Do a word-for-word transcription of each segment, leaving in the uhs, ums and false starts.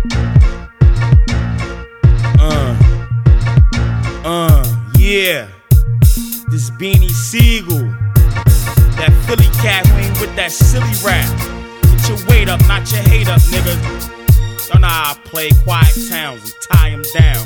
Uh, uh, yeah. This Beanie Siegel, that Philly cat who ain't with that silly rap. Get your weight up, not your hate up, nigga. Y'all know how I play quiet towns and tie them down.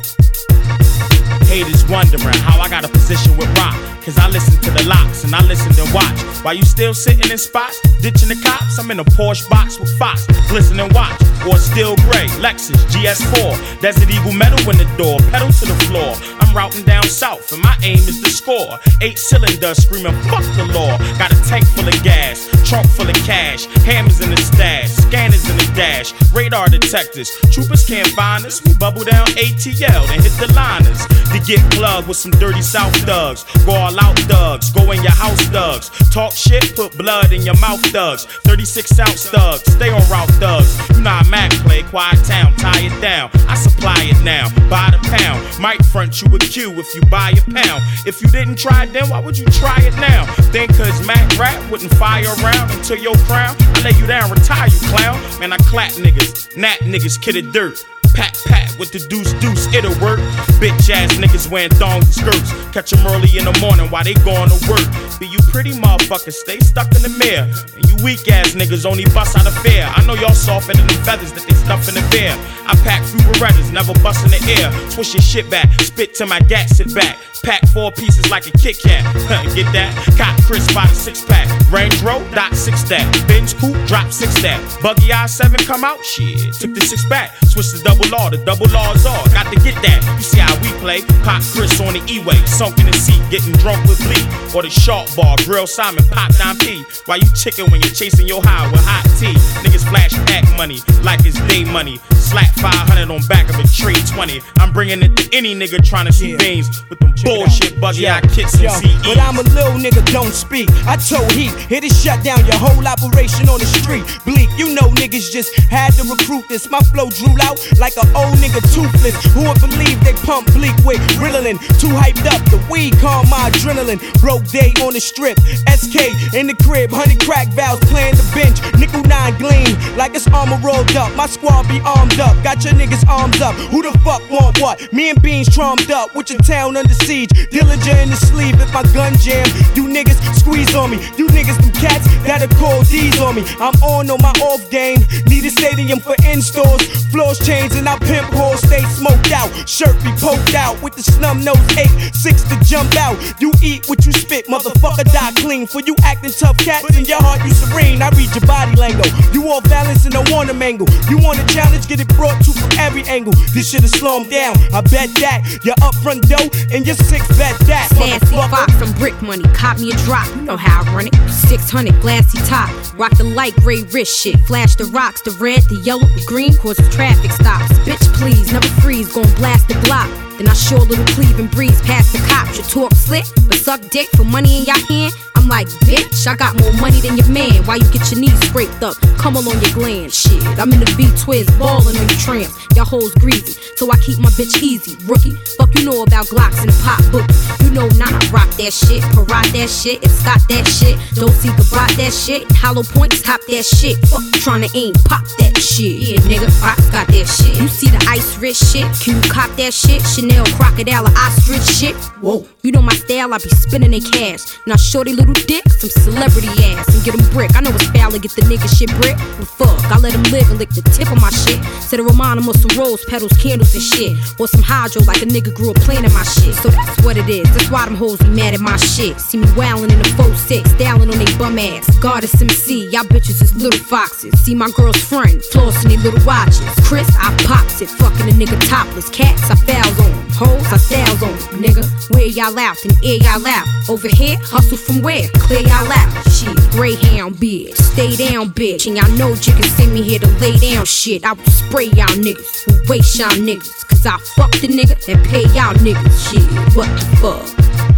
Haters wondering how I got a position with rock, cause I listen to the locks and I listen and watch. While you still sitting in spots, ditching the cops, I'm in a Porsche box with Fox, glisten and watch. Or steel gray, Lexus, G S four, Desert Eagle metal in the door, pedal to the floor. I'm routing down south and my aim is to score. Eight cylinders screaming fuck the law. Got a tank full of gas, trunk full of cash, hammers in the stash, scanners in the dash, radar detectors. Troopers can't find us, we bubble down A T L and hit the liners. To get plugged with some dirty South thugs. Go all out thugs, go in your house thugs. Talk shit, put blood in your mouth thugs. thirty-six ounce thugs, stay on route thugs. You know how Mac play, quiet town, tie it down. I supply it now, by the pound. Might front you a Q if you buy a pound. If you didn't try it then, why would you try it now? Think cause Mac rap wouldn't fire around until your crown. I lay you down, retire you clown. Man, I clap niggas, nap niggas, kid of dirt. Pat, pat, with the deuce, deuce, it'll work. Bitch ass niggas wearing thongs and skirts. Catch them early in the morning while they going to work. Be you pretty motherfuckers, stay stuck in the mirror. And you weak ass niggas only bust out of fear. I know y'all softer than the feathers that they stuff in the beer. I pack few Berettas, never bust in the air. Twist your shit back, spit till my gat sit back. Pack four pieces like a Kit Kat. Get that? Cop Chris by the six pack. Range Road, dot six that. Benz coupe, drop six that. Buggy I seven come out, shit. Took the six back. Switch the double law, the double laws all. Got to get that. You see how we play. Pop Chris on the E-way, sunk in the seat, getting drunk with bleak. Or the shark bar, grill Simon, pop nine P. While you chicken when you're chasing your high with hot tea. Niggas flash pack money like it's day money. Slap five hundred on back of a trade twenty. I'm bringing it to any nigga trying to see yeah. veins with them bullshit buggy yeah. eye kicks and C Es. But I'm a little nigga, don't speak. I told Heat, hit it shut down your whole operation on the street. Bleak, you know niggas just had to recruit this. My flow drew out like an old nigga toothless. Who would believe they pump Bleak with Ritalin? Too hyped up, the weed calm my adrenaline. Broke day on the strip, S K in the crib, honey crack valves playing the bench. Nickel nine gleam like it's armor rolled up. My squad be armed up, got your niggas arms up. Who the fuck want what? Me and Beans trummed up with your town under siege. Dillinger in the sleeve if my gun jam. You niggas squeeze on me. You niggas them cats that'll call D's on me. I'm on on my off game. Need a stadium for in-stores. Floors change and I pimp halls stay smoked out. Shirt be poked out with the slum nose eight six to jump out. You eat what you spit, motherfucker die clean. For you acting tough cats in your heart you serene. I read your body lingo. You off balance and don't want to mangle. You want a challenge, get it brought to from every angle. This shit'll slow 'em down. I bet that your up front dough and your six bet that. Sassy Fox, some brick money. Cop me a drop. You know how I run it. six hundred glassy top. Rock the light gray wrist shit. Flash the rocks, the red, the yellow, the green. Causes traffic stops. Bitch, please, never freeze. Gon' blast the block. Then I show a little cleave and breeze past the cops. You talk slick, but suck dick for money in your hand. I'm like, bitch, I got more money than your man. Why you get your knees scraped up? Come on your gland, shit. I'm in the V-Twiz, ballin' on your tramps. Y'all hoes greasy, so I keep my bitch easy. Rookie, fuck you know about Glocks and the pop book. You know not rock that shit, parade that shit, and Scott that shit. Don't see the bot that shit, hollow points, hop that shit. Fuck tryna aim, pop that shit. Yeah, nigga, I got that shit. You see the ice wrist shit? Can you cop that shit? Chanel, crocodile, or ostrich shit? Whoa, you know my style, I be spinning they cash. Now shorty little dick, some celebrity ass, and get him brick. I know it's foul to get the nigga shit brick, but fuck, I let him live and lick the tip of my shit. Said to remind him of some rose petals, candles and shit, or some hydro like a nigga grew up playing in my shit. So that's what it is, that's why them hoes be mad at my shit. See me wildin' in the four six, styling on they bum ass. Goddess M C, y'all bitches is little foxes. See my girl's friend, flossing they little watches. Chris, I pops it, fucking a nigga topless. Cats, I fouls on them. Hoes, I styles on them. Nigga, wear y'all out and air y'all out. Over here, hustle from where? Clear y'all out. Shit, Greyhound bitch, stay down bitch. And y'all know you can send me here to lay down shit. I will spray y'all niggas, who waste y'all niggas. Cause I fuck the nigga and pay y'all niggas. Shit, what the fuck?